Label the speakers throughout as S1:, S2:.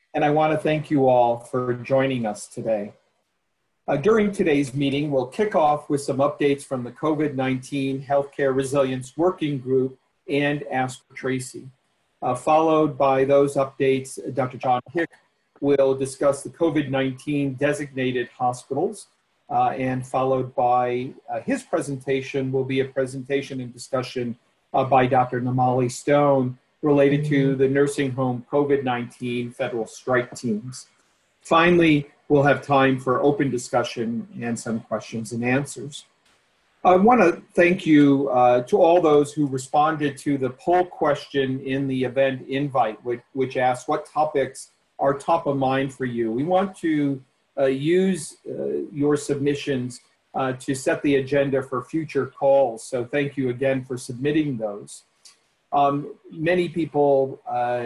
S1: and I want to thank you all for joining us today. During today's meeting, we'll kick off with some updates from the COVID-19 Healthcare Resilience Working Group and Ask for Tracy. Followed by those updates, Dr. John Hick will discuss the COVID-19 designated hospitals, and followed by his presentation will be a presentation and discussion by Dr. Namali Stone related to the nursing home COVID-19 federal strike teams. Finally, we'll have time for open discussion and some questions and answers. I want to thank you to all those who responded to the poll question in the event invite, which asked what topics are top of mind for you. We want to use your submissions to set the agenda for future calls. So thank you again for submitting those. Many people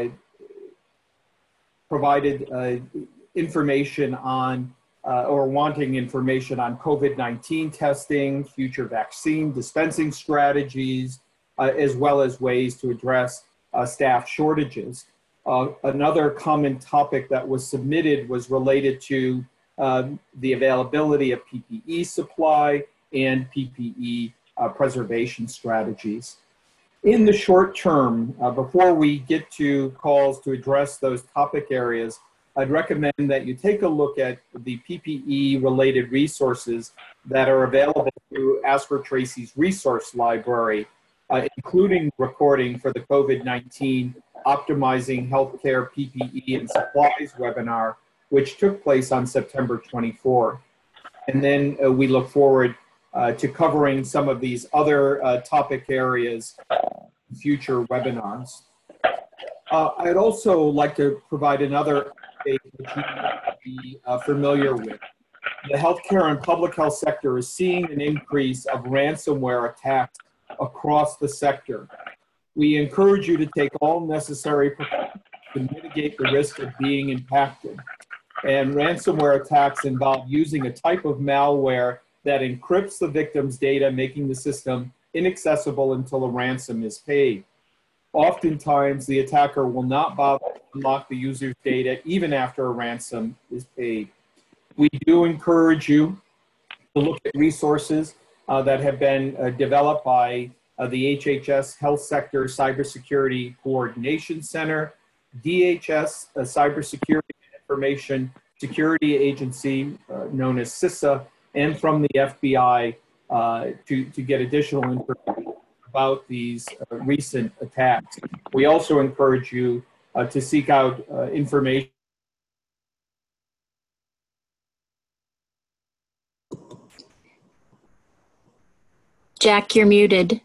S1: provided information on or wanting information on COVID-19 testing, future vaccine dispensing strategies, as well as ways to address staff shortages. Another common topic that was submitted was related to the availability of PPE supply and PPE preservation strategies. In the short term, before we get to calls to address those topic areas, I'd recommend that you take a look at the PPE related resources that are available through Ask for Tracy's resource library, including recording for the COVID-19 Optimizing Healthcare PPE and Supplies webinar, which took place on September 24. And then we look forward to covering some of these other topic areas in future webinars. I'd also like to provide another update which you might be familiar with. The healthcare and public health sector is seeing an increase of ransomware attacks across the sector. We encourage you to take all necessary precautions to mitigate the risk of being impacted. And ransomware attacks involve using a type of malware that encrypts the victim's data, making the system inaccessible until a ransom is paid. Oftentimes, the attacker will not bother to unlock the user's data even after a ransom is paid. We do encourage you to look at resources that have been developed by the HHS Health Sector Cybersecurity Coordination Center, DHS Cybersecurity Information Security Agency, known as CISA, and from the FBI to get additional information about these recent attacks. We also encourage you to seek out information.
S2: Jack, you're muted.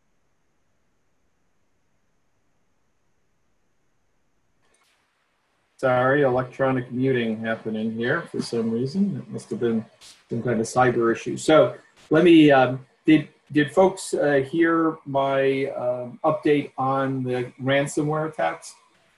S1: Sorry, electronic muting happening here for some reason. It must have been some kind of cyber issue. So let me, did folks hear my update on the ransomware attacks?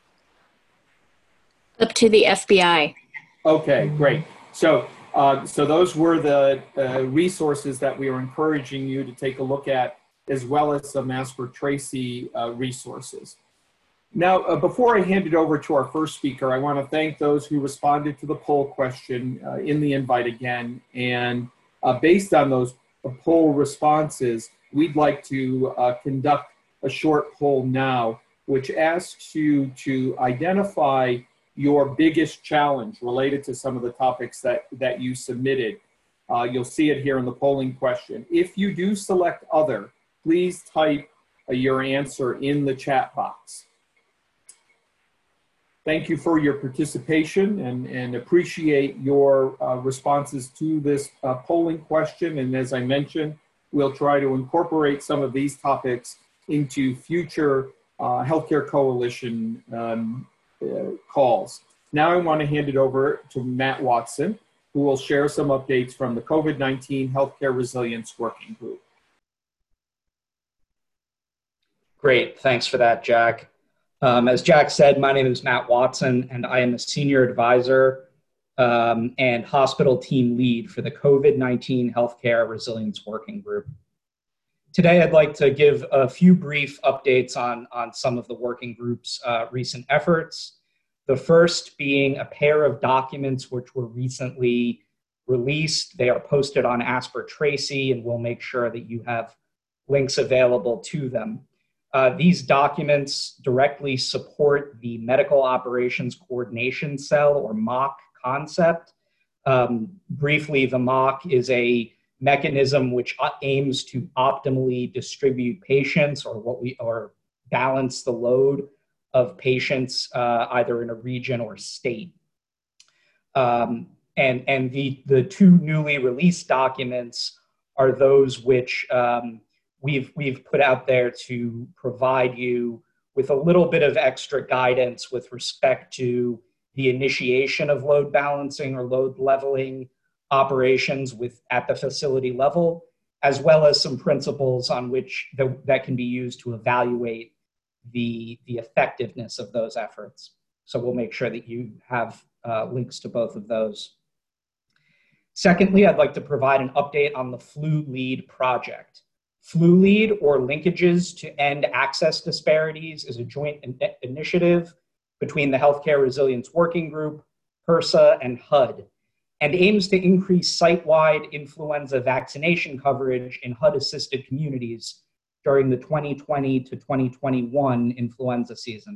S2: Up to the FBI.
S1: Okay, great. So those were the resources that we were encouraging you to take a look at, as well as some Ask for Tracy resources. Now, before I hand it over to our first speaker, I want to thank those who responded to the poll question in the invite again. And based on those poll responses, we'd like to conduct a short poll now, which asks you to identify your biggest challenge related to some of the topics that you submitted. You'll see it here in the polling question. If you do select other, please type your answer in the chat box. Thank you for your participation and appreciate your responses to this polling question. And as I mentioned, we'll try to incorporate some of these topics into future Healthcare Coalition calls. Now I want to hand it over to Matt Watson, who will share some updates from the COVID-19 Healthcare Resilience Working Group.
S3: Great, thanks for that, Jack. As Jack said, my name is Matt Watson, and I am a senior advisor and hospital team lead for the COVID-19 Healthcare Resilience Working Group. Today, I'd like to give a few brief updates on some of the working group's recent efforts, The first being a pair of documents which were recently released. They are posted on Asper Tracy, and we'll make sure that you have links available to them. These documents directly support the Medical Operations Coordination Cell, or MOC, concept. Briefly, the MOC is a mechanism which aims to optimally distribute patients, or balance the load of patients either in a region or state. And the two newly released documents are those which we've put out there to provide you with a little bit of extra guidance with respect to the initiation of load balancing or load leveling operations at the facility level, as well as some principles on which that can be used to evaluate the effectiveness of those efforts. So we'll make sure that you have links to both of those. Secondly, I'd like to provide an update on the Flu Lead project. Flu Lead, or Linkages to End Access Disparities, is a joint initiative between the Healthcare Resilience Working Group, HRSA, and HUD, and aims to increase site-wide influenza vaccination coverage in HUD-assisted communities during the 2020 to 2021 influenza season.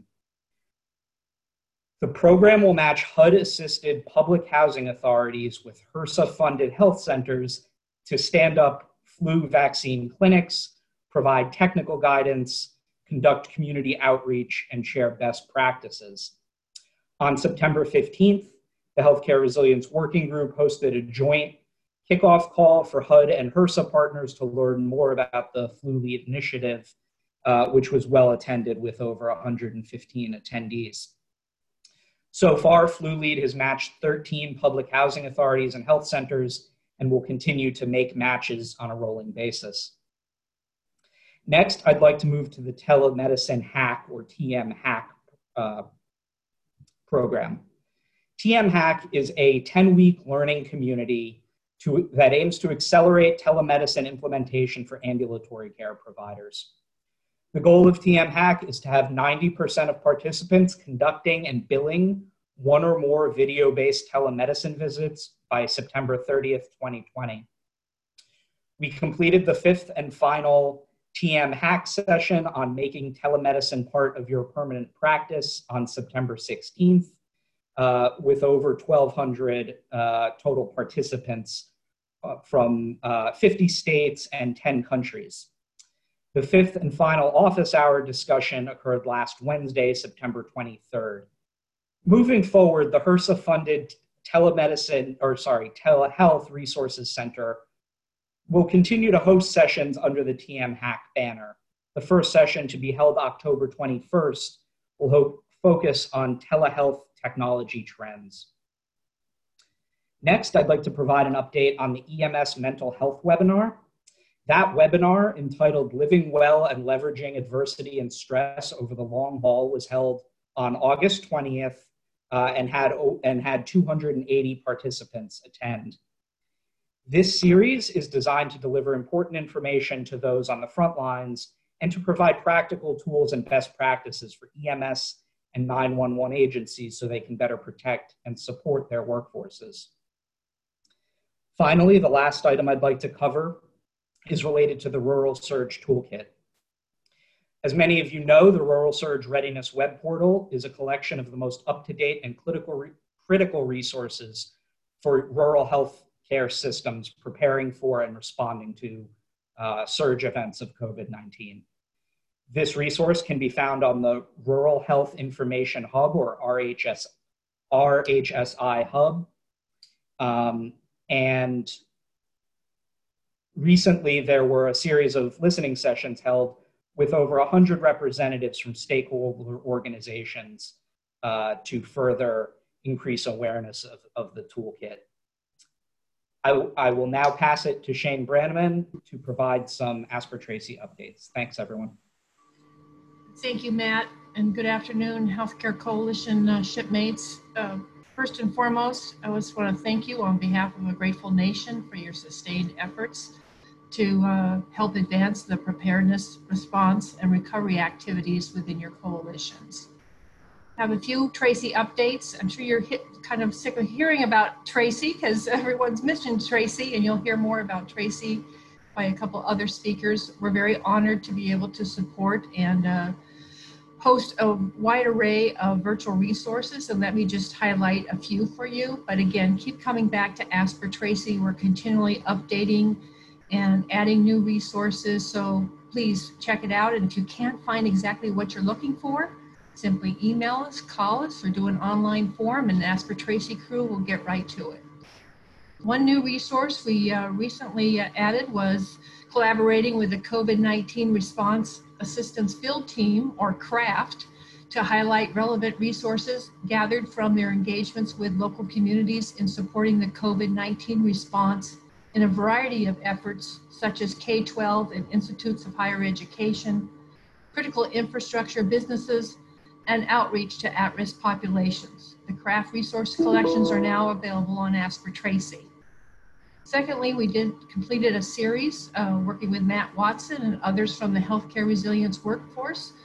S3: The program will match HUD-assisted public housing authorities with HRSA-funded health centers to stand up flu vaccine clinics, provide technical guidance, conduct community outreach, and share best practices. On September 15th, the Healthcare Resilience Working Group hosted a joint kickoff call for HUD and HRSA partners to learn more about the Flu Lead initiative, which was well attended with over 115 attendees. So far, Flu Lead has matched 13 public housing authorities and health centers, and will continue to make matches on a rolling basis. Next, I'd like to move to the Telemedicine Hack, or TM Hack program. TM Hack is a 10-week learning community that aims to accelerate telemedicine implementation for ambulatory care providers. The goal of TM Hack is to have 90% of participants conducting and billing one or more video-based telemedicine visits by September 30th, 2020. We completed the fifth and final TM Hack session on making telemedicine part of your permanent practice on September 16th, with over 1,200 total participants from 50 states and 10 countries. The fifth and final office hour discussion occurred last Wednesday, September 23rd. Moving forward, the HRSA-funded Telehealth Resources Center will continue to host sessions under the TM Hack banner. The first session, to be held October 21st, will focus on telehealth technology trends. Next, I'd like to provide an update on the EMS mental health webinar. That webinar, entitled Living Well and Leveraging Adversity and Stress Over the Long Haul, was held on August 20th and had 280 participants attend. This series is designed to deliver important information to those on the front lines and to provide practical tools and best practices for EMS and 911 agencies so they can better protect and support their workforces. Finally, the last item I'd like to cover is related to the Rural Surge Toolkit. As many of you know, the Rural Surge Readiness Web Portal is a collection of the most up-to-date and critical resources for rural health care systems preparing for and responding to surge events of COVID-19. This resource can be found on the Rural Health Information Hub, or RHSI Hub. And recently, there were a series of listening sessions held with over 100 representatives from stakeholder organizations to further increase awareness of the toolkit. I will now pass it to Shane Brannaman to provide some Asper Tracy updates. Thanks, everyone.
S4: Thank you, Matt, and good afternoon, Healthcare Coalition shipmates. First and foremost, I just want to thank you on behalf of a grateful nation for your sustained efforts to help advance the preparedness, response, and recovery activities within your coalitions. have a few Tracy updates. I'm sure you're kind of sick of hearing about Tracy because everyone's mentioned Tracy, and you'll hear more about Tracy by a couple other speakers. We're very honored to be able to support and host a wide array of virtual resources. And let me just highlight a few for you. But again, keep coming back to Ask for Tracy. We're continually updating and adding new resources. So please check it out. And if you can't find exactly what you're looking for, simply email us, call us, or do an online form, and Ask for Tracy crew will get right to it. One new resource we recently added was collaborating with the COVID-19 Response Assistance Field Team, or CRAFT, to highlight relevant resources gathered from their engagements with local communities in supporting the COVID-19 response in a variety of efforts, such as K-12 and institutes of higher education, critical infrastructure businesses, and outreach to at-risk populations. The CRAFT resource collections are now available on Ask for Tracy. Secondly, we completed a series working with Matt Watson and others from the Healthcare Resilience Healthcare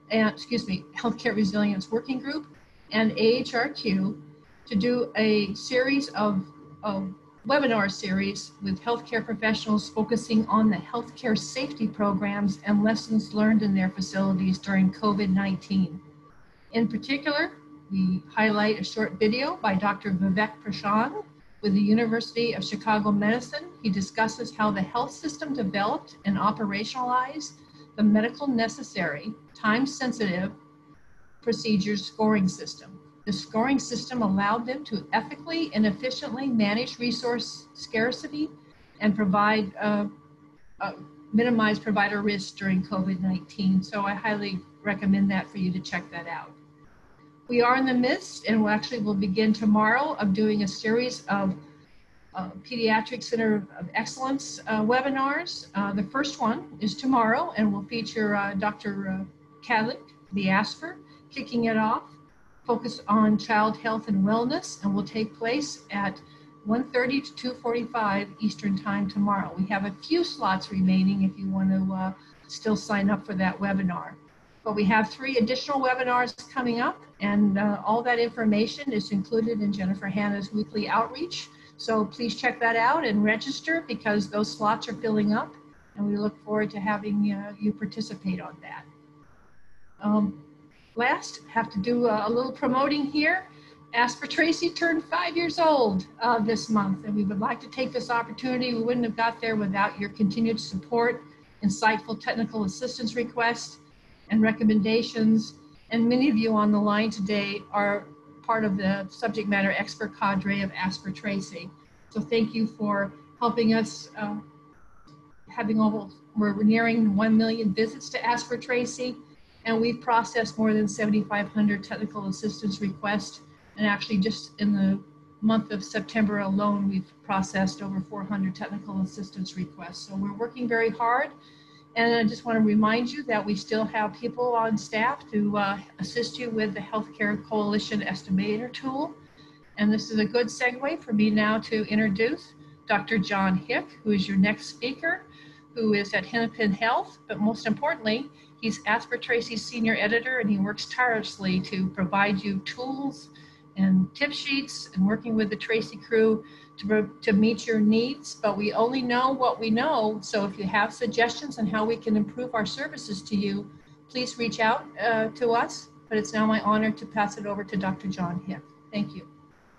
S4: Resilience Working Group and AHRQ to do a series of webinar series with healthcare professionals focusing on the healthcare safety programs and lessons learned in their facilities during COVID-19. In particular, we highlight a short video by Dr. Vivek Prashad with the University of Chicago Medicine. He discusses how the health system developed and operationalized the medical necessary, time-sensitive procedures scoring system. The scoring system allowed them to ethically and efficiently manage resource scarcity and provide minimize provider risk during COVID-19. So I highly recommend that for you to check that out. We are in the midst, and we'll begin tomorrow, of doing a series of Pediatric Center of Excellence webinars. The first one is tomorrow, and will feature Dr. Kadlik, the ASPR, kicking it off, focused on child health and wellness, and will take place at 1:30 to 2:45 Eastern Time tomorrow. We have a few slots remaining if you want to still sign up for that webinar. But we have 3 additional webinars coming up, and all that information is included in Jennifer Hanna's weekly outreach. So please check that out and register, because those slots are filling up, and we look forward to having you participate on that. Last, have to do a little promoting here. Ask for Tracy turned 5 years old this month, and we would like to take this opportunity. We wouldn't have got there without your continued support, insightful technical assistance requests, and recommendations. And many of you on the line today are part of the subject matter expert cadre of Ask for Tracy. So thank you for helping us we're nearing 1 million visits to Ask for Tracy, and we've processed more than 7,500 technical assistance requests. And actually just in the month of September alone, we've processed over 400 technical assistance requests. So we're working very hard. And I just want to remind you that we still have people on staff to assist you with the Healthcare Coalition Estimator tool. And this is a good segue for me now to introduce Dr. John Hick, who is your next speaker, who is at Hennepin Health. But most importantly, he's Ask for Tracy's senior editor, and he works tirelessly to provide you tools and tip sheets and working with the Tracy crew to meet your needs. But we only know what we know. So if you have suggestions on how we can improve our services to you, please reach out to us. But it's now my honor to pass it over to Dr. John Hick. Thank you.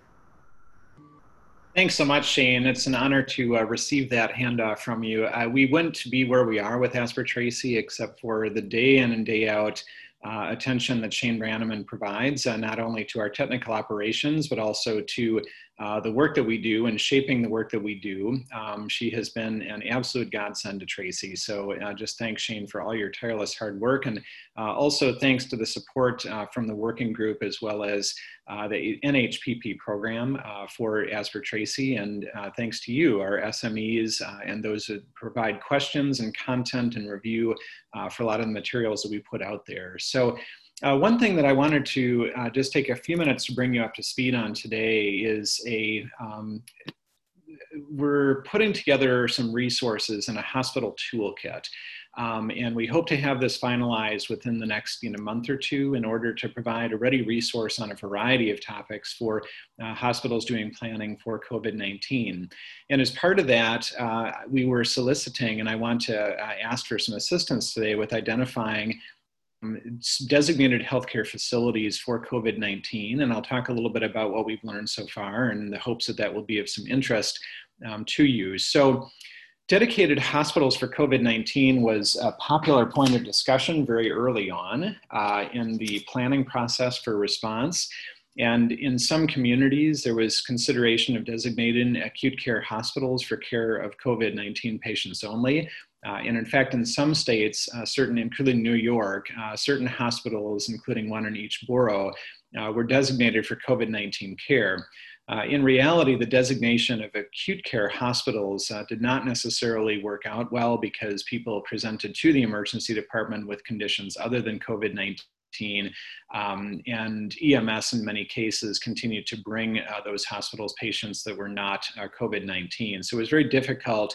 S5: Thanks so much, Shane. It's an honor to receive that handoff from you. We wouldn't be where we are with Ask for Tracy except for the day in and day out attention that Shane Brannaman provides, not only to our technical operations, but also to the work that we do and shaping the work that we do. She has been an absolute godsend to Tracy. So just thanks, Shane, for all your tireless hard work. And also thanks to the support from the working group, as well as the NHPP program for Ask for Tracy. And thanks to you, our SMEs, and those that provide questions and content and review for a lot of the materials that we put out there. So one thing that I wanted to just take a few minutes to bring you up to speed on today is we're putting together some resources in a hospital toolkit And we hope to have this finalized within the next month or two in order to provide a ready resource on a variety of topics for hospitals doing planning for COVID-19. And as part of that, we were soliciting, and I want to ask for some assistance today with identifying designated healthcare facilities for COVID-19. And I'll talk a little bit about what we've learned so far and the hopes that that will be of some interest to you. So dedicated hospitals for COVID-19 was a popular point of discussion very early on in the planning process for response. And in some communities, there was consideration of designating acute care hospitals for care of COVID-19 patients only. And in fact, in some states, including New York, certain hospitals, including one in each borough, were designated for COVID-19 care. In reality, the designation of acute care hospitals did not necessarily work out well because people presented to the emergency department with conditions other than COVID-19. And EMS in many cases continued to bring those hospitals patients that were not COVID-19. So it was very difficult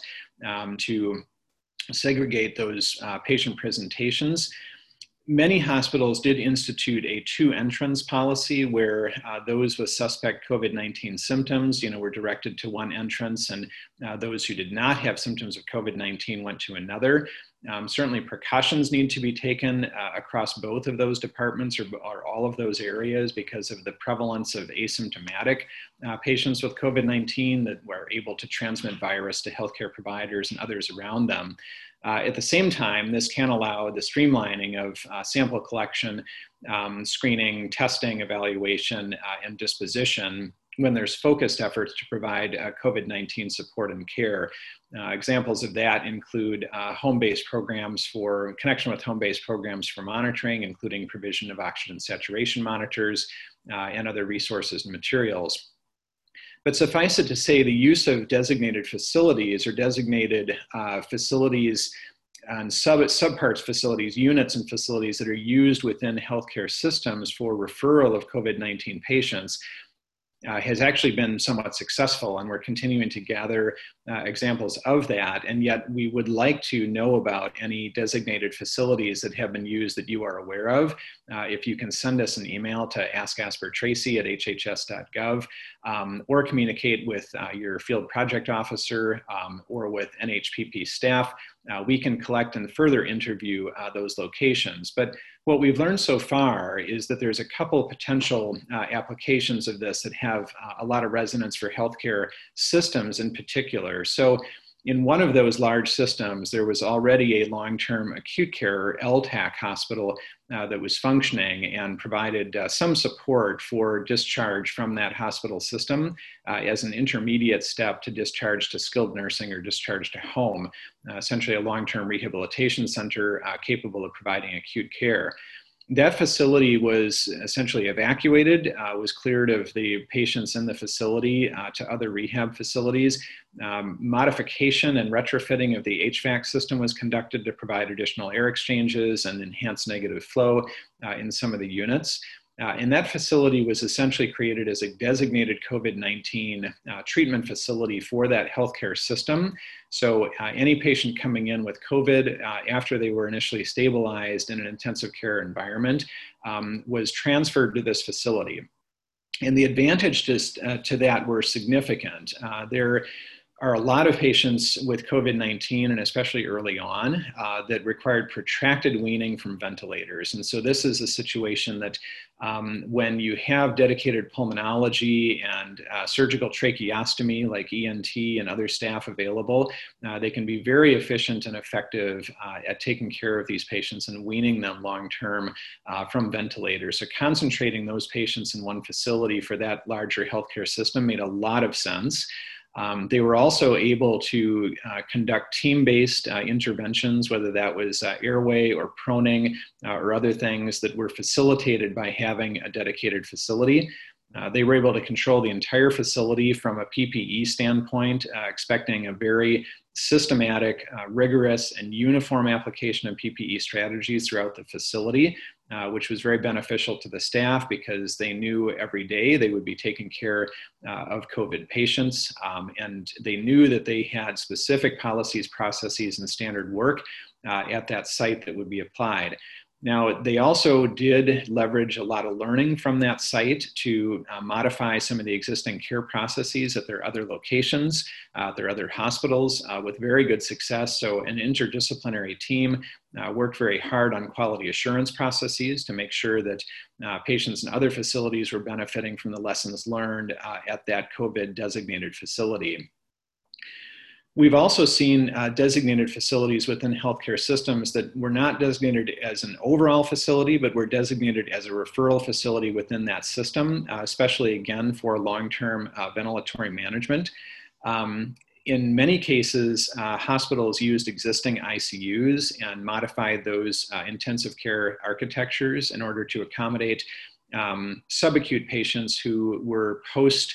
S5: to segregate those patient presentations. Many hospitals did institute a two-entrance policy where those with suspect COVID-19 symptoms, were directed to one entrance, and those who did not have symptoms of COVID-19 went to another. Certainly precautions need to be taken across both of those departments or all of those areas because of the prevalence of asymptomatic patients with COVID-19 that were able to transmit virus to healthcare providers and others around them. At the same time, this can allow the streamlining of sample collection, screening, testing, evaluation, and disposition when there's focused efforts to provide COVID-19 support and care. Examples of that include home-based programs for connection with home-based programs for monitoring, including provision of oxygen saturation monitors and other resources and materials. But suffice it to say, the use of designated facilities or designated facilities and subparts facilities, units and facilities that are used within healthcare systems for referral of COVID-19 patients has actually been somewhat successful, and we're continuing to gather examples of that. And yet we would like to know about any designated facilities that have been used that you are aware of. If you can send us an email to askaspertracy@hhs.gov or communicate with your field project officer or with NHPP staff, we can collect and further interview those locations. But what we've learned so far is that there's a couple potential applications of this that have a lot of resonance for healthcare systems in particular. So in one of those large systems, there was already a long-term acute care LTAC hospital that was functioning and provided some support for discharge from that hospital system as an intermediate step to discharge to skilled nursing or discharge to home, essentially a long-term rehabilitation center capable of providing acute care. That facility was essentially evacuated, was cleared of the patients in the facility to other rehab facilities. Modification and retrofitting of the HVAC system was conducted to provide additional air exchanges and enhance negative flow in some of the units. And that facility was essentially created as a designated COVID-19 treatment facility for that healthcare system. So any patient coming in with COVID after they were initially stabilized in an intensive care environment was transferred to this facility. And the advantages to that were significant. There are a lot of patients with COVID-19, and especially early on, that required protracted weaning from ventilators. And so this is a situation that when you have dedicated pulmonology and surgical tracheostomy like ENT and other staff available, they can be very efficient and effective at taking care of these patients and weaning them long-term from ventilators. So concentrating those patients in one facility for that larger healthcare system made a lot of sense. They were also able to conduct team-based interventions, whether that was airway or proning or other things that were facilitated by having a dedicated facility. They were able to control the entire facility from a PPE standpoint, expecting a very systematic, rigorous, and uniform application of PPE strategies throughout the facility, which was very beneficial to the staff because they knew every day they would be taking care of COVID patients. And they knew that they had specific policies, processes, and standard work at that site that would be applied. Now, they also did leverage a lot of learning from that site to modify some of the existing care processes at their other locations, their other hospitals, with very good success. So an interdisciplinary team worked very hard on quality assurance processes to make sure that patients in other facilities were benefiting from the lessons learned at that COVID designated facility. We've also seen designated facilities within healthcare systems that were not designated as an overall facility, but were designated as a referral facility within that system, especially again for long-term ventilatory management. In many cases, hospitals used existing ICUs and modified those intensive care architectures in order to accommodate subacute patients who were post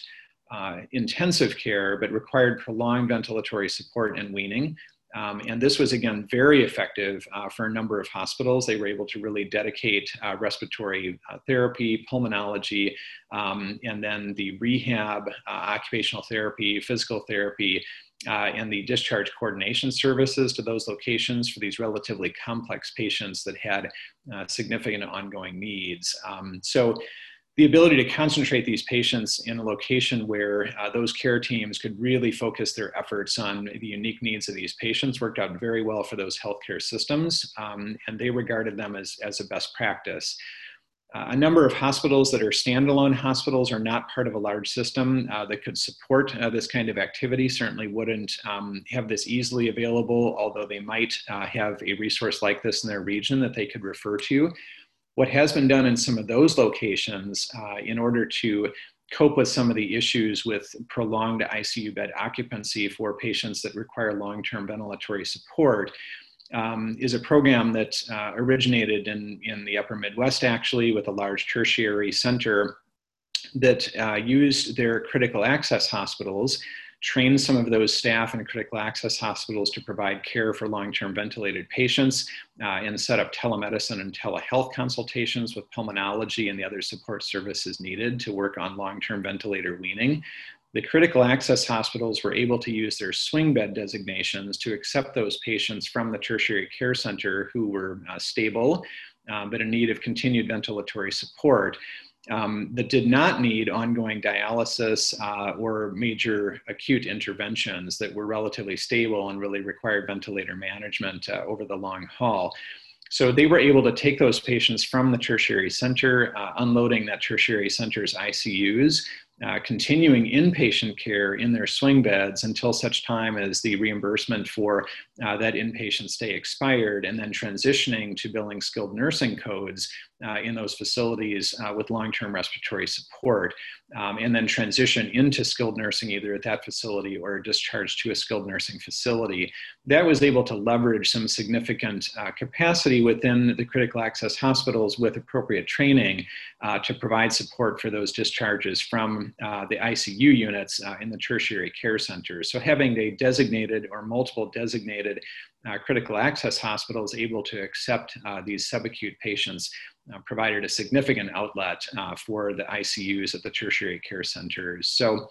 S5: intensive care, but required prolonged ventilatory support and weaning. And this was, again, very effective for a number of hospitals. They were able to really dedicate respiratory therapy, pulmonology, and then the rehab, occupational therapy, physical therapy, and the discharge coordination services to those locations for these relatively complex patients that had significant ongoing needs. So the ability to concentrate these patients in a location where those care teams could really focus their efforts on the unique needs of these patients worked out very well for those healthcare systems, and they regarded them as a best practice. A number of hospitals that are standalone hospitals or not part of a large system that could support this kind of activity certainly wouldn't have this easily available, although they might have a resource like this in their region that they could refer to. What has been done in some of those locations in order to cope with some of the issues with prolonged ICU bed occupancy for patients that require long-term ventilatory support is a program that originated in the upper Midwest, actually, with a large tertiary center that used their critical access hospitals, trained some of those staff in critical access hospitals to provide care for long-term ventilated patients, and set up telemedicine and telehealth consultations with pulmonology and the other support services needed to work on long-term ventilator weaning. The critical access hospitals were able to use their swing bed designations to accept those patients from the tertiary care center who were stable, but in need of continued ventilatory support. That did not need ongoing dialysis or major acute interventions, that were relatively stable and really required ventilator management over the long haul. So they were able to take those patients from the tertiary center, unloading that tertiary center's ICUs, continuing inpatient care in their swing beds until such time as the reimbursement for that inpatient stay expired, and then transitioning to billing skilled nursing codes in those facilities with long-term respiratory support, and then transition into skilled nursing either at that facility or discharged to a skilled nursing facility. That was able to leverage some significant capacity within the critical access hospitals with appropriate training to provide support for those discharges from the ICU units in the tertiary care centers. So having a designated or multiple designated critical access hospitals able to accept these subacute patients provided a significant outlet for the ICUs at the tertiary care centers. So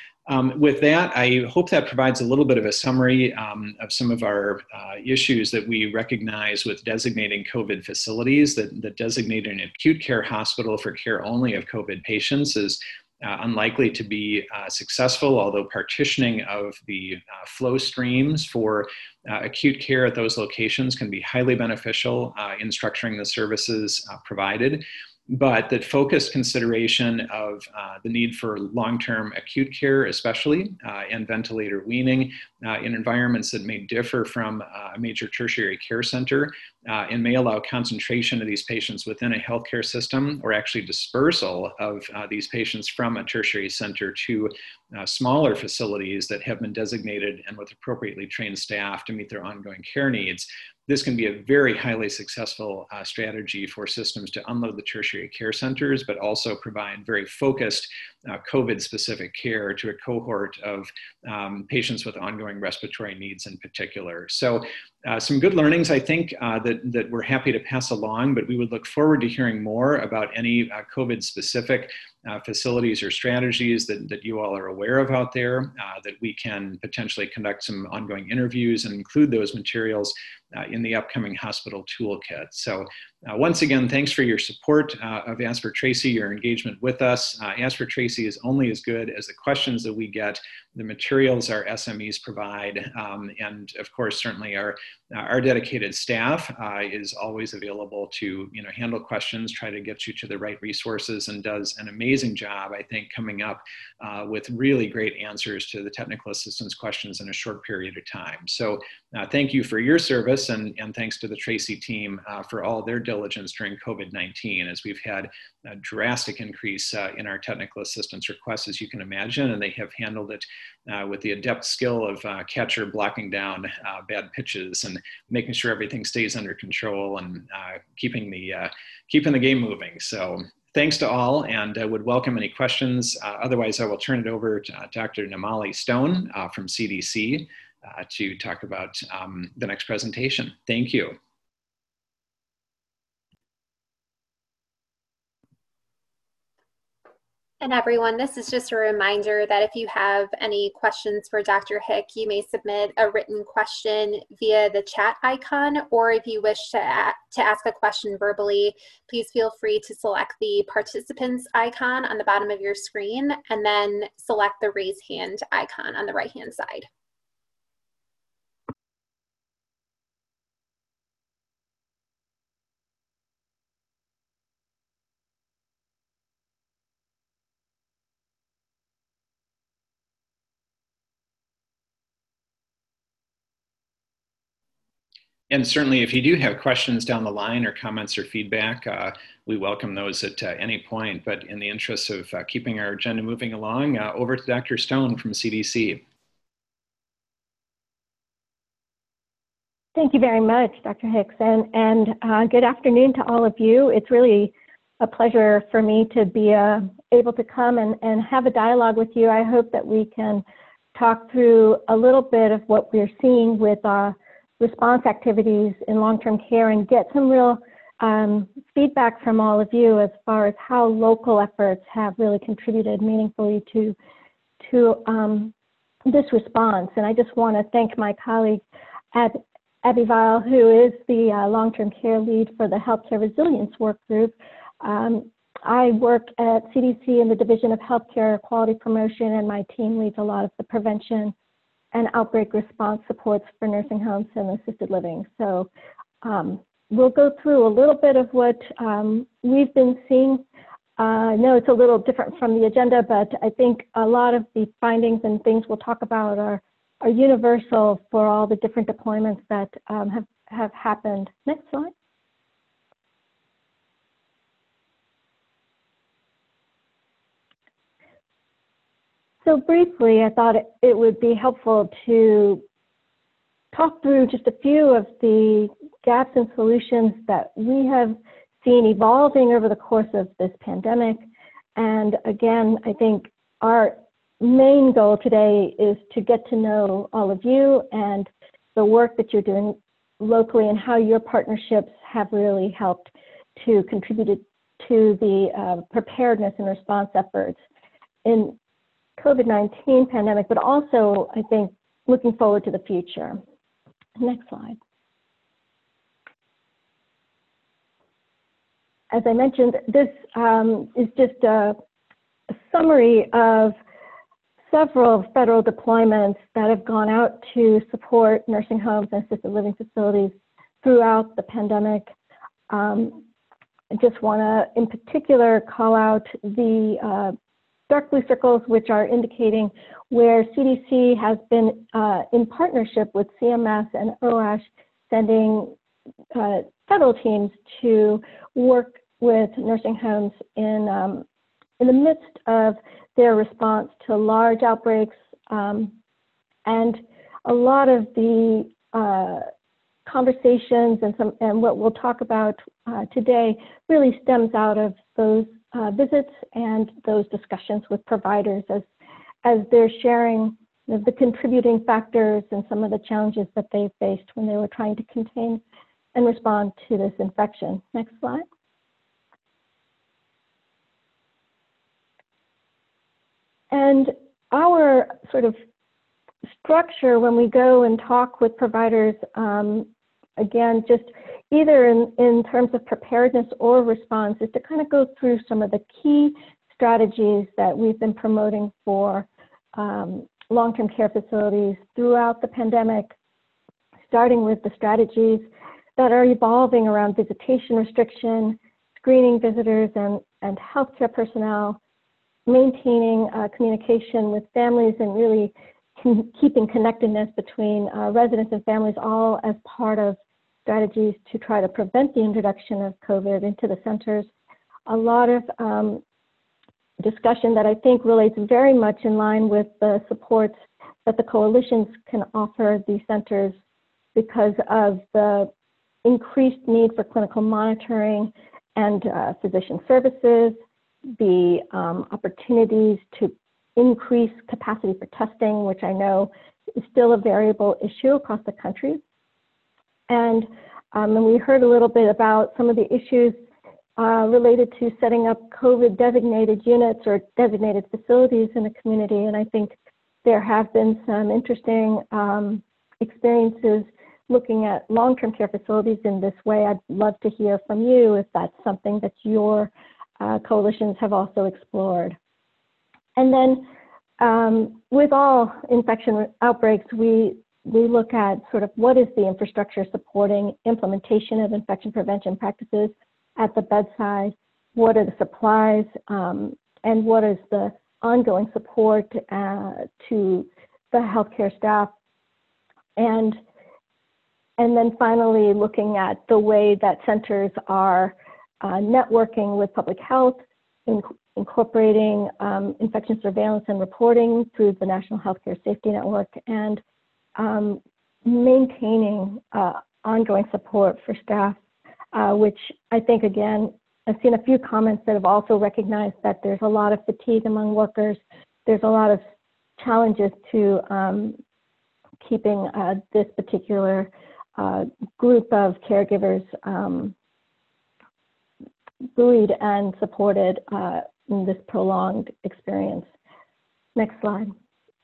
S5: with that, I hope that provides a little bit of a summary of some of our issues that we recognize with designating COVID facilities. That designating an acute care hospital for care only of COVID patients is unlikely to be successful, although partitioning of the flow streams for acute care at those locations can be highly beneficial in structuring the services provided. But that focused consideration of the need for long-term acute care, especially, and ventilator weaning in environments that may differ from a major tertiary care center and may allow concentration of these patients within a healthcare system, or actually dispersal of these patients from a tertiary center to smaller facilities that have been designated and with appropriately trained staff to meet their ongoing care needs. This can be a very highly successful strategy for systems to unload the tertiary care centers, but also provide very focused COVID-specific care to a cohort of patients with ongoing respiratory needs in particular. So some good learnings, I think, that we're happy to pass along, but we would look forward to hearing more about any COVID-specific facilities or strategies that you all are aware of out there, that we can potentially conduct some ongoing interviews and include those materials in the upcoming hospital toolkit. So once again, thanks for your support of Ask for Tracy, your engagement with us. Ask for Tracy is only as good as the questions that we get, the materials our SMEs provide, and of course, certainly our dedicated staff is always available to handle questions, try to get you to the right resources, and does an amazing job, I think, coming up with really great answers to the technical assistance questions in a short period of time. So thank you for your service, and thanks to the Tracy team for all their diligence during COVID-19, as we've had a drastic increase in our technical assistance requests, as you can imagine, and they have handled it with the adept skill of catcher blocking down bad pitches and making sure everything stays under control and keeping the game moving. So thanks to all, and I would welcome any questions. Otherwise, I will turn it over to Dr. Namali Stone from CDC to talk about the next presentation. Thank you.
S6: And everyone, this is just a reminder that if you have any questions for Dr. Hick, you may submit a written question via the chat icon, or if you wish to ask a question verbally, please feel free to select the participants icon on the bottom of your screen and then select the raise hand icon on the right-hand side.
S5: And certainly, if you do have questions down the line or comments or feedback, we welcome those at any point. But in the interest of keeping our agenda moving along, over to Dr. Stone from CDC.
S7: Thank you very much, Dr. Hicks, and good afternoon to all of you. It's really a pleasure for me to be able to come and have a dialogue with you. I hope that we can talk through a little bit of what we're seeing with response activities in long-term care and get some real feedback from all of you as far as how local efforts have really contributed meaningfully to this response. And I just want to thank my colleague, Abby Weil, who is the long-term care lead for the Healthcare Resilience Work Group. I work at CDC in the Division of Healthcare Quality Promotion, and my team leads a lot of the prevention and outbreak response supports for nursing homes and assisted living. So we'll go through a little bit of what we've been seeing. I know it's a little different from the agenda, but I think a lot of the findings and things we'll talk about are universal for all the different deployments that have happened. Next slide. So briefly, I thought it would be helpful to talk through just a few of the gaps and solutions that we have seen evolving over the course of this pandemic. And again, I think our main goal today is to get to know all of you and the work that you're doing locally and how your partnerships have really helped to contribute to the preparedness and response efforts in COVID-19 pandemic, but also, I think, looking forward to the future. Next slide. As I mentioned, this is just a summary of several federal deployments that have gone out to support nursing homes and assisted living facilities throughout the pandemic. I just want to, in particular, call out the dark blue circles, which are indicating where CDC has been in partnership with CMS and OASH, sending federal teams to work with nursing homes in the midst of their response to large outbreaks. And a lot of the conversations and what we'll talk about today really stems out of those visits and those discussions with providers as they're sharing the contributing factors and some of the challenges that they faced when they were trying to contain and respond to this infection. Next slide. And our sort of structure when we go and talk with providers, again, just either in terms of preparedness or response, is to kind of go through some of the key strategies that we've been promoting for long-term care facilities throughout the pandemic, starting with the strategies that are evolving around visitation restriction, screening visitors and healthcare personnel, maintaining communication with families, and really keeping connectedness between residents and families, all as part of strategies to try to prevent the introduction of COVID into the centers. A lot of discussion that I think relates very much in line with the supports that the coalitions can offer these centers because of the increased need for clinical monitoring and physician services, the opportunities to increase capacity for testing, which I know is still a variable issue across the country. And we heard a little bit about some of the issues related to setting up COVID designated units or designated facilities in the community. And I think there have been some interesting experiences looking at long-term care facilities in this way. I'd love to hear from you if that's something that your coalitions have also explored. And then with all infection outbreaks, we look at sort of what is the infrastructure supporting implementation of infection prevention practices at the bedside, what are the supplies, and what is the ongoing support to the healthcare staff. And then finally, looking at the way that centers are networking with public health, incorporating infection surveillance and reporting through the National Healthcare Safety Network, and maintaining ongoing support for staff, which I think, again, I've seen a few comments that have also recognized that there's a lot of fatigue among workers. There's a lot of challenges to keeping this particular group of caregivers buoyed and supported in this prolonged experience. Next slide.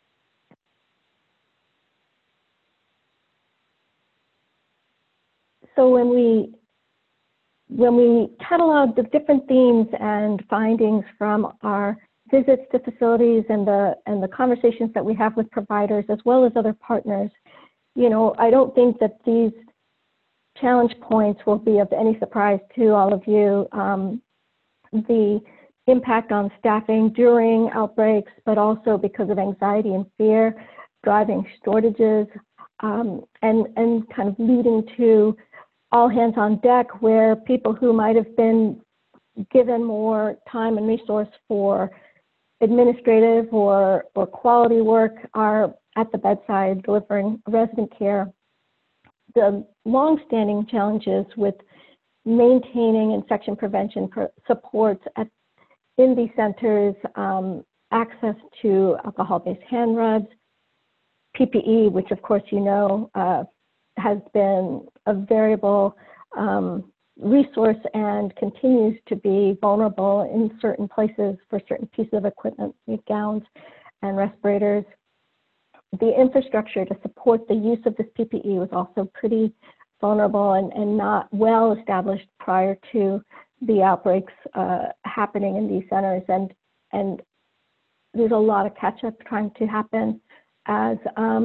S7: So when we catalog the different themes and findings from our visits to facilities and the conversations that we have with providers as well as other partners, you know, I don't think that these challenge points will be of any surprise to all of you. The impact on staffing during outbreaks, but also because of anxiety and fear, driving shortages, and kind of leading to all hands on deck, where people who might have been given more time and resource for administrative or quality work are at the bedside delivering resident care. The long-standing challenges with maintaining infection prevention supports in these centers, access to alcohol-based hand rubs, PPE, which of course you know has been a variable resource and continues to be vulnerable in certain places for certain pieces of equipment, like gowns and respirators. The infrastructure to support the use of this PPE was also pretty vulnerable and not well established prior to the outbreaks happening in these centers. And there's a lot of catch-up trying to happen as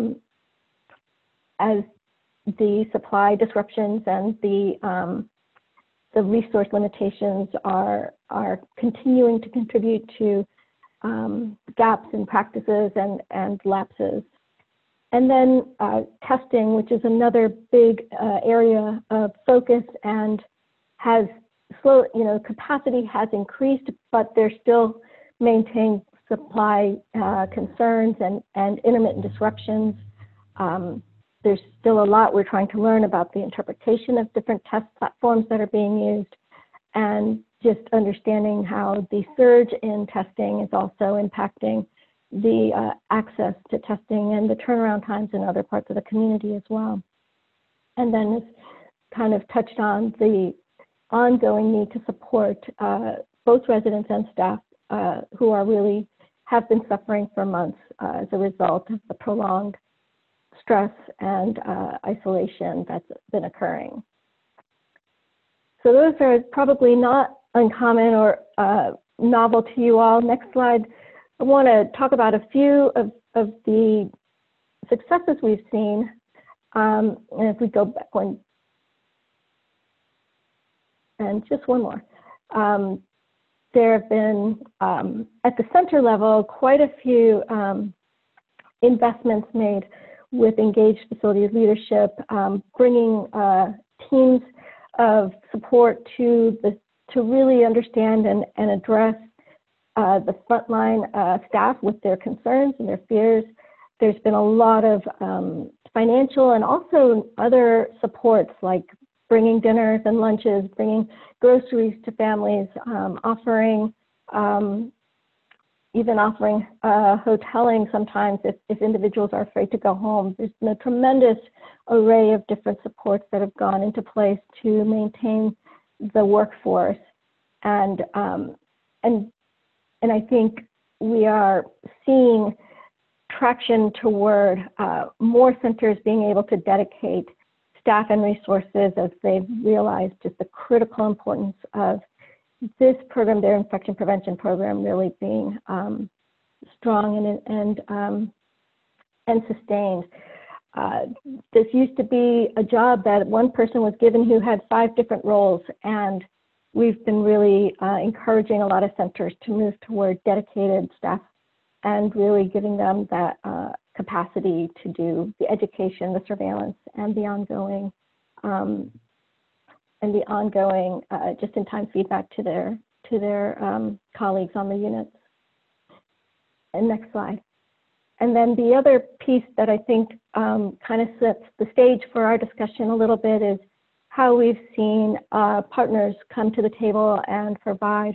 S7: the supply disruptions and the resource limitations are continuing to contribute to gaps in practices and lapses. And then testing, which is another big area of focus and has slow, you know, capacity has increased, but there's still maintained supply concerns and intermittent disruptions. There's still a lot we're trying to learn about the interpretation of different test platforms that are being used, and just understanding how the surge in testing is also impacting the access to testing and the turnaround times in other parts of the community as well. And then it's kind of touched on the ongoing need to support both residents and staff who are really have been suffering for months as a result of the prolonged stress and isolation that's been occurring. So those are probably not uncommon or novel to you all. Next slide. I want to talk about a few of the successes we've seen. And if we go back one, and just one more. There have been, at the center level, quite a few investments made with engaged facilities leadership, bringing teams of support to really understand and address the frontline staff with their concerns and their fears. There's been a lot of financial and also other supports like bringing dinners and lunches, bringing groceries to families, even offering hoteling sometimes if individuals are afraid to go home. There's been a tremendous array of different supports that have gone into place to maintain the workforce. And I think we are seeing traction toward more centers being able to dedicate staff and resources as they've realized just the critical importance of this program, their infection prevention program, really being strong and sustained. This used to be a job that one person was given who had 5 different roles, and we've been really encouraging a lot of centers to move toward dedicated staff and really giving them that capacity to do the education, the surveillance, and the ongoing just-in-time feedback to their colleagues on the units. And next slide. And then the other piece that I think kind of sets the stage for our discussion a little bit is how we've seen partners come to the table and provide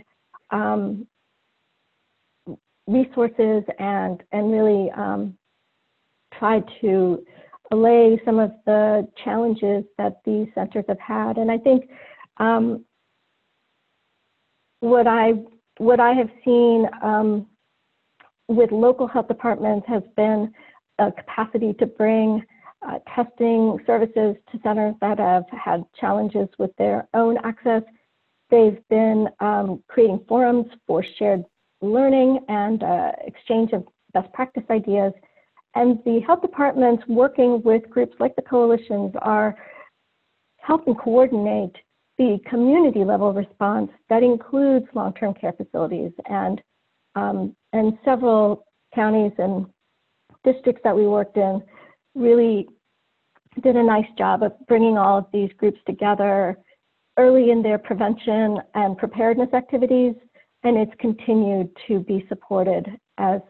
S7: resources and really try to allay some of the challenges that these centers have had. And I think what I have seen with local health departments has been a capacity to bring testing services to centers that have had challenges with their own access. They've been creating forums for shared learning and exchange of best practice ideas. And the health departments working with groups like the coalitions are helping coordinate the community level response that includes long-term care facilities, and several counties and districts that we worked in really did a nice job of bringing all of these groups together early in their prevention and preparedness activities, and it's continued to be supported as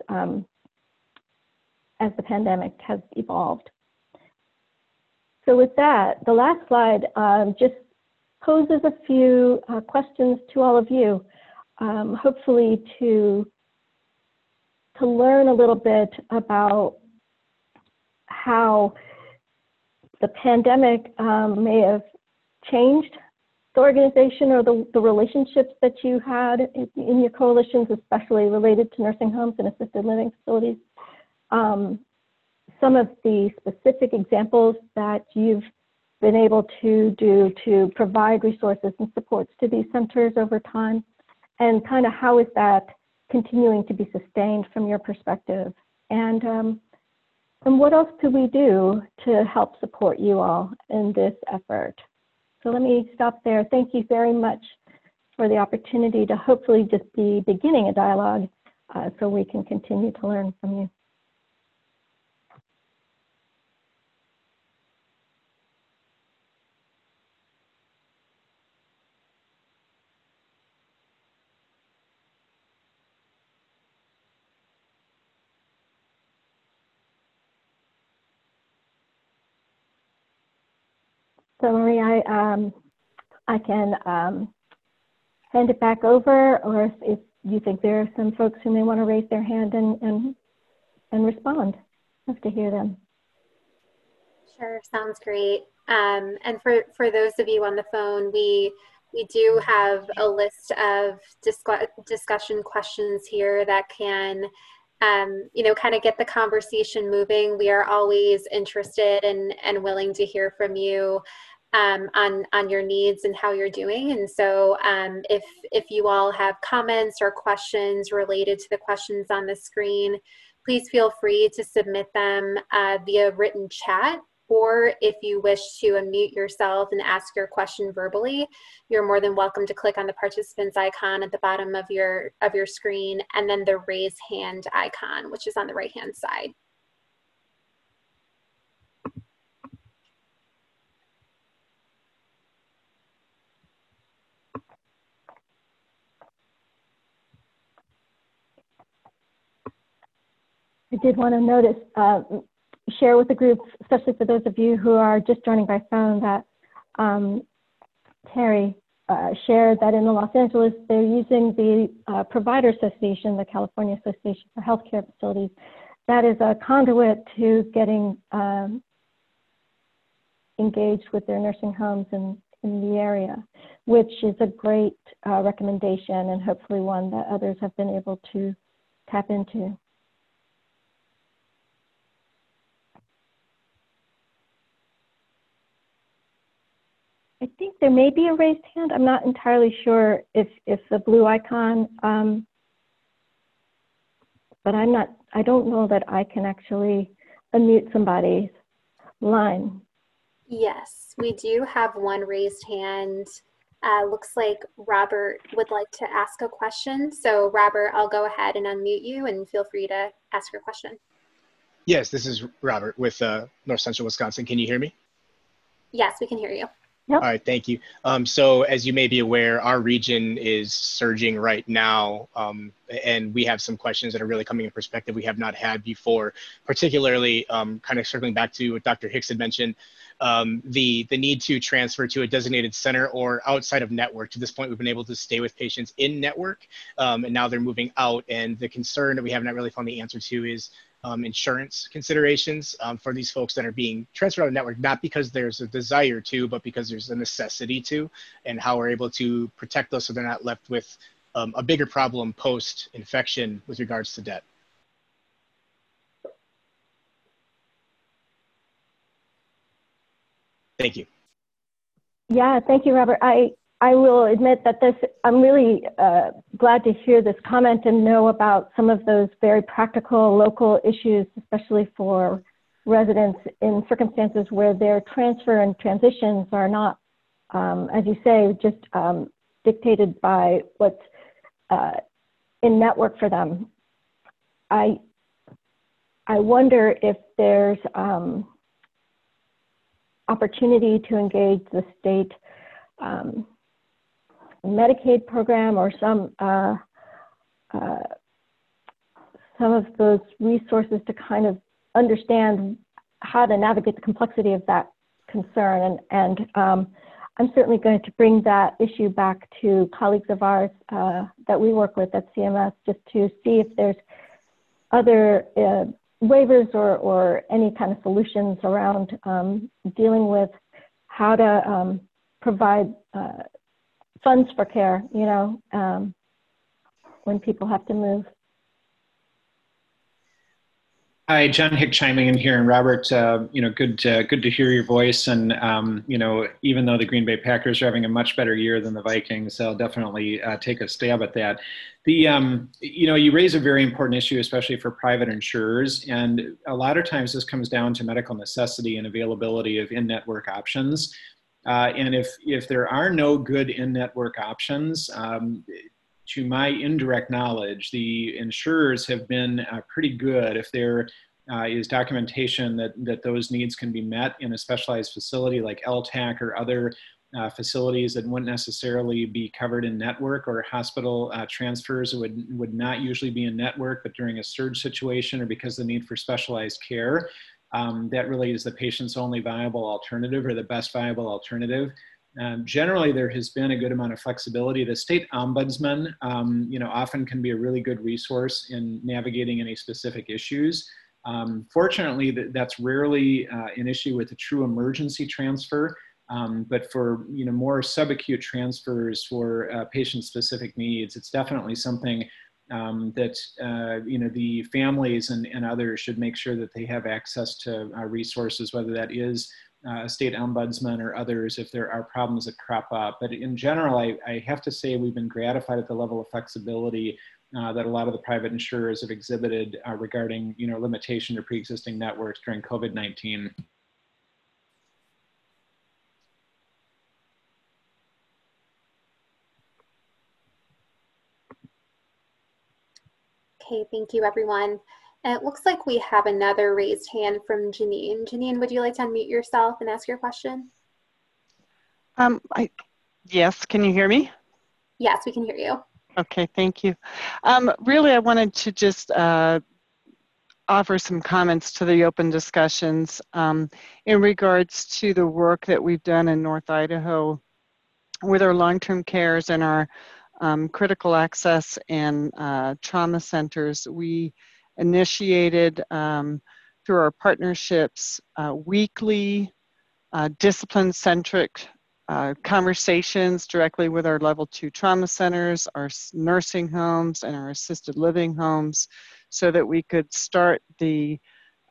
S7: the pandemic has evolved. So with that, the last slide just poses a few questions to all of you, hopefully to learn a little bit about how the pandemic may have changed the organization or the relationships that you had in your coalitions, especially related to nursing homes and assisted living facilities. Some of the specific examples that you've been able to do to provide resources and supports to these centers over time, and kind of how is that continuing to be sustained from your perspective, and what else could we do to help support you all in this effort? So let me stop there. Thank you very much for the opportunity to hopefully just be beginning a dialogue so we can continue to learn from you. So Marie, I can hand it back over, or if you think there are some folks who may want to raise their hand and and respond. Love to hear them.
S6: Sure, sounds great. And for those of you on the phone, we do have a list of discussion questions here that can, kind of get the conversation moving. We are always interested and willing to hear from you on your needs and how you're doing. And so if you all have comments or questions related to the questions on the screen, please feel free to submit them via written chat. Or if you wish to unmute yourself and ask your question verbally, you're more than welcome to click on the participants icon at the bottom of your screen, and then the raise hand icon, which is on the right-hand side.
S7: I did want to notice, share with the group, especially for those of you who are just joining by phone, that Terry shared that in Los Angeles, they're using the Provider Association, the California Association for Healthcare Facilities. That is a conduit to getting engaged with their nursing homes in the area, which is a great recommendation and hopefully one that others have been able to tap into. I think there may be a raised hand. I'm not entirely sure if the blue icon, but I don't know that I can actually unmute somebody's line.
S6: Yes, we do have one raised hand. Looks like Robert would like to ask a question. So Robert, I'll go ahead and unmute you and feel free to ask your question.
S8: Yes, this is Robert with North Central Wisconsin. Can you hear me?
S6: Yes, we can hear you.
S7: Yep.
S8: All right, thank you. So as you may be aware, our region is surging right now, and we have some questions that are really coming in perspective we have not had before, particularly kind of circling back to what Dr. Hicks had mentioned, the need to transfer to a designated center or outside of network. To this point, we've been able to stay with patients in network, and now they're moving out, and the concern that we have not really found the answer to is insurance considerations for these folks that are being transferred out of network, not because there's a desire to, but because there's a necessity to, and how we're able to protect those so they're not left with a bigger problem post-infection with regards to debt. Thank you.
S7: Yeah, thank you, Robert. I will admit that I'm really glad to hear this comment and know about some of those very practical local issues, especially for residents in circumstances where their transfer and transitions are not, as you say, just dictated by what's in network for them. I wonder if there's opportunity to engage the state Medicaid program or some of those resources to kind of understand how to navigate the complexity of that concern. And I'm certainly going to bring that issue back to colleagues of ours that we work with at CMS, just to see if there's other waivers or any kind of solutions around dealing with how to provide funds for care, when people have to move.
S5: Hi, John Hick chiming in here, and Robert, good to hear your voice. And even though the Green Bay Packers are having a much better year than the Vikings, I'll definitely take a stab at that. You raise a very important issue, especially for private insurers, and a lot of times this comes down to medical necessity and availability of in-network options. And if there are no good in-network options, to my indirect knowledge, the insurers have been pretty good if there is documentation that those needs can be met in a specialized facility like LTAC or other facilities that wouldn't necessarily be covered in network, or hospital transfers would not usually be in network, but during a surge situation or because of the need for specialized care, that really is the patient's only viable alternative or the best viable alternative. Generally, there has been a good amount of flexibility. The state ombudsman, often can be a really good resource in navigating any specific issues. Fortunately, that's rarely an issue with a true emergency transfer. But for more subacute transfers for patient-specific needs, it's definitely something that the families and others should make sure that they have access to resources, whether that is a state ombudsman or others, if there are problems that crop up. But in general, I have to say we've been gratified at the level of flexibility that a lot of the private insurers have exhibited regarding limitation to pre-existing networks during COVID-19.
S6: Okay, thank you, everyone. It looks like we have another raised hand from Janine. Janine, would you like to unmute yourself and ask your question?
S9: Yes, can you hear me?
S6: Yes, we can hear you.
S9: Okay, thank you. Really, I wanted to just offer some comments to the open discussions in regards to the work that we've done in North Idaho with our long-term cares and our critical access and trauma centers. We initiated through our partnerships weekly discipline-centric conversations directly with our level 2 trauma centers, our nursing homes, and our assisted living homes, so that we could start the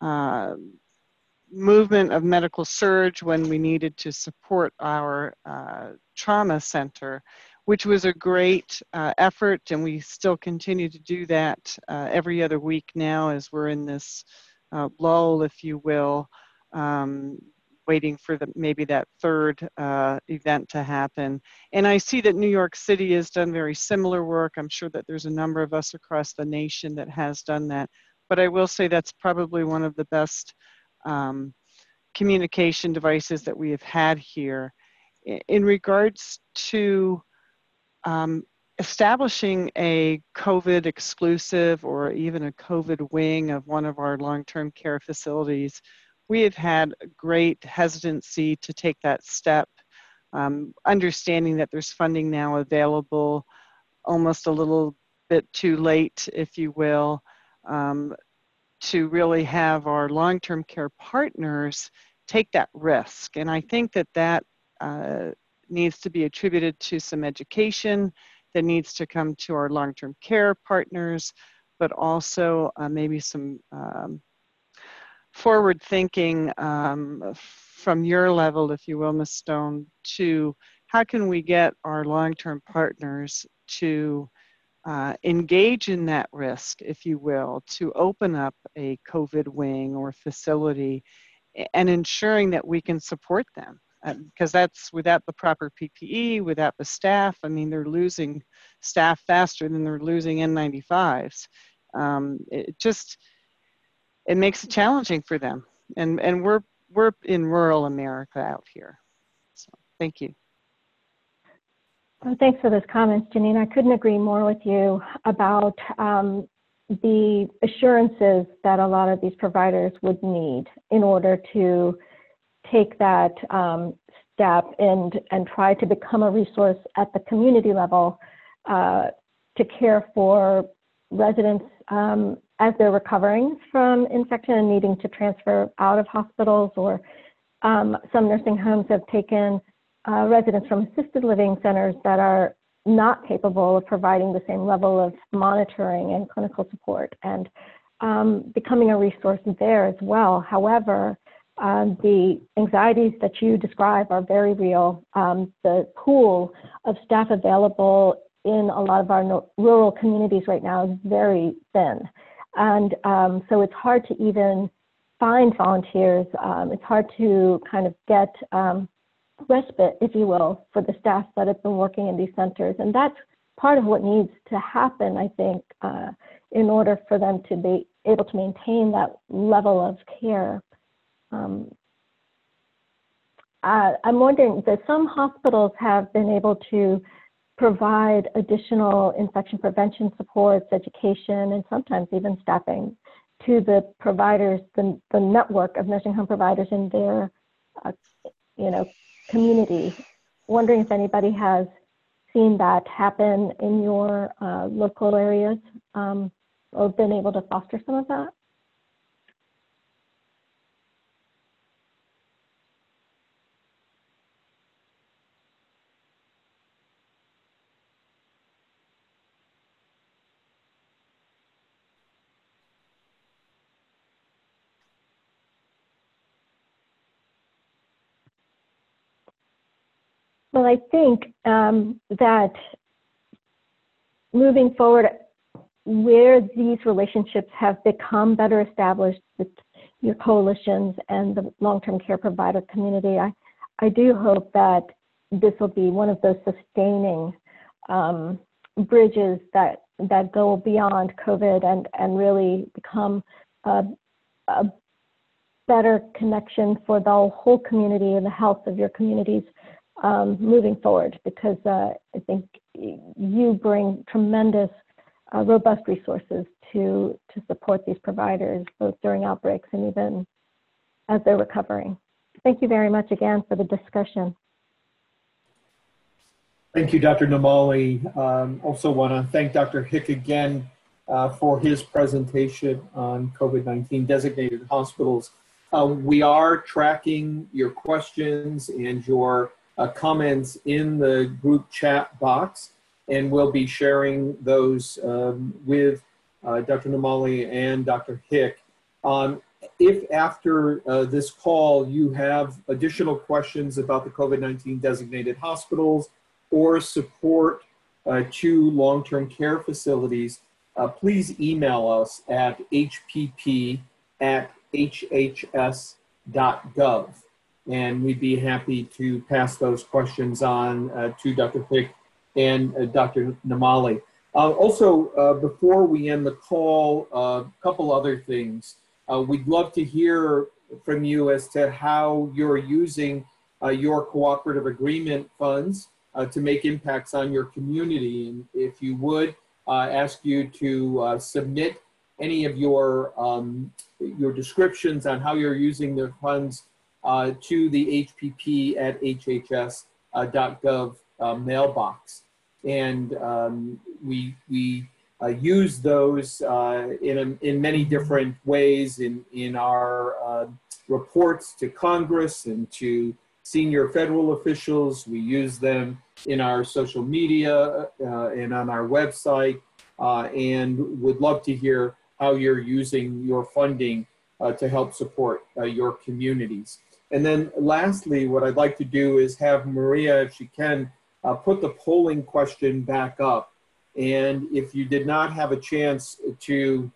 S9: movement of medical surge when we needed to support our trauma center, which was a great effort, and we still continue to do that every other week now as we're in this lull, if you will, waiting for maybe that third event to happen. And I see that New York City has done very similar work. I'm sure that there's a number of us across the nation that has done that. But I will say that's probably one of the best communication devices that we have had here. In regards to establishing a COVID exclusive or even a COVID wing of one of our long-term care facilities, we have had great hesitancy to take that step, understanding that there's funding now available, almost a little bit too late, if you will, to really have our long-term care partners take that risk. And I think that that needs to be attributed to some education that needs to come to our long-term care partners, but also maybe some forward thinking from your level, if you will, Ms. Stone, to how can we get our long-term partners to engage in that risk, if you will, to open up a COVID wing or facility and ensuring that we can support them. Because that's without the proper PPE, without the staff. I mean, they're losing staff faster than they're losing N95s. It makes it challenging for them. And we're in rural America out here. So thank you.
S7: Well, thanks for those comments, Janine. I couldn't agree more with you about the assurances that a lot of these providers would need in order to take that step and try to become a resource at the community level to care for residents as they're recovering from infection and needing to transfer out of hospitals, or some nursing homes have taken residents from assisted living centers that are not capable of providing the same level of monitoring and clinical support, and becoming a resource there as well. However, the anxieties that you describe are very real. The pool of staff available in a lot of our rural communities right now is very thin. And so it's hard to even find volunteers. It's hard to kind of get respite, if you will, for the staff that have been working in these centers. And that's part of what needs to happen, I think, in order for them to be able to maintain that level of care. I'm wondering that some hospitals have been able to provide additional infection prevention supports, education, and sometimes even staffing to the providers, the network of nursing home providers in their community. wondering if anybody has seen that happen in your local areas or been able to foster some of that. Well, I think that moving forward, where these relationships have become better established with your coalitions and the long-term care provider community, I do hope that this will be one of those sustaining bridges that go beyond COVID and really become a better connection for the whole community and the health of your communities moving forward, because I think you bring tremendous robust resources to support these providers, both during outbreaks and even as they're recovering. Thank you very much again for the discussion.
S1: Thank you, Dr. Namali. Also want to thank Dr. Hick again for his presentation on COVID-19 designated hospitals. We are tracking your questions and your comments in the group chat box, and we'll be sharing those with Dr. Namali and Dr. Hick. If after this call you have additional questions about the COVID-19 designated hospitals or support to long-term care facilities, please email us at hpp@hhs.gov. And we'd be happy to pass those questions on to Dr. Hick and Dr. Namali. Also, before we end the call, a couple other things. We'd love to hear from you as to how you're using your cooperative agreement funds to make impacts on your community. And if you would, ask you to submit any of your descriptions on how you're using the funds to the hpp@hhs.gov mailbox. And we use those in many different ways in our reports to Congress and to senior federal officials. We use them in our social media and on our website, and would love to hear how you're using your funding to help support your communities. And then lastly, what I'd like to do is have Maria, if she can, put the polling question back up. And if you did not have a chance to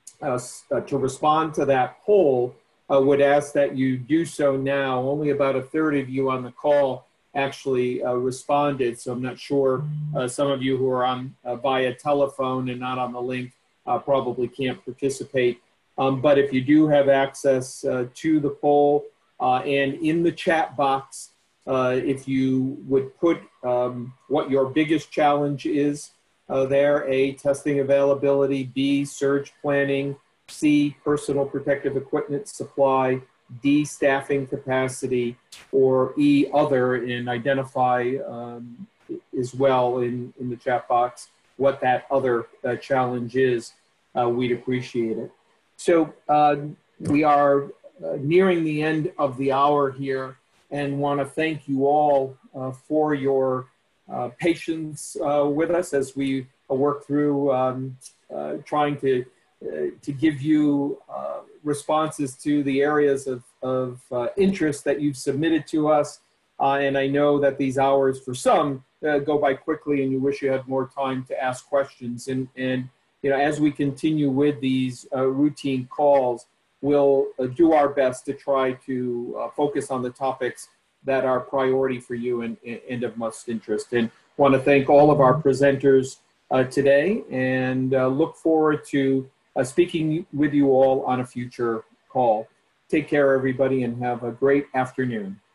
S1: respond to that poll, I would ask that you do so now. Only about a third of you on the call actually responded, so I'm not sure some of you who are on via telephone and not on the link probably can't participate. But if you do have access to the poll and in the chat box, if you would put what your biggest challenge is there: A, testing availability; B, surge planning; C, personal protective equipment supply; D, staffing capacity; or E, other, and identify as well in the chat box what that other challenge is. We'd appreciate it. So we are nearing the end of the hour here, and want to thank you all for your patience with us as we work through trying to give you responses to the areas of interest that you've submitted to us. And I know that these hours for some go by quickly, and you wish you had more time to ask questions. And you know, as we continue with these routine calls, we'll do our best to try to focus on the topics that are priority for you and of most interest. And want to thank all of our presenters today, and look forward to speaking with you all on a future call. Take care, everybody, and have a great afternoon.